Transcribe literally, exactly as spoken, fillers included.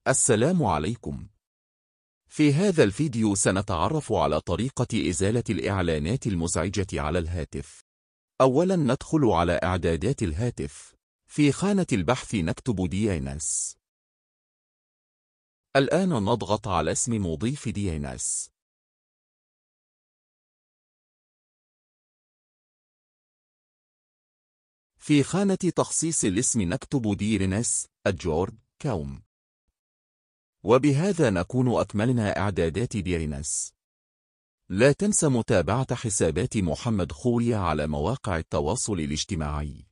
السلام عليكم. في هذا الفيديو سنتعرف على طريقة إزالة الإعلانات المزعجة على الهاتف. أولاً ندخل على إعدادات الهاتف. في خانة البحث نكتب دي إن إس. الآن نضغط على اسم مضيف دي إن إس. في خانة تخصيص الاسم نكتب دي إن إس أجورد كوم. وبهذا نكون أكملنا إعدادات دي إن إس. لا تنسى متابعة حسابات محمد خويا على مواقع التواصل الاجتماعي.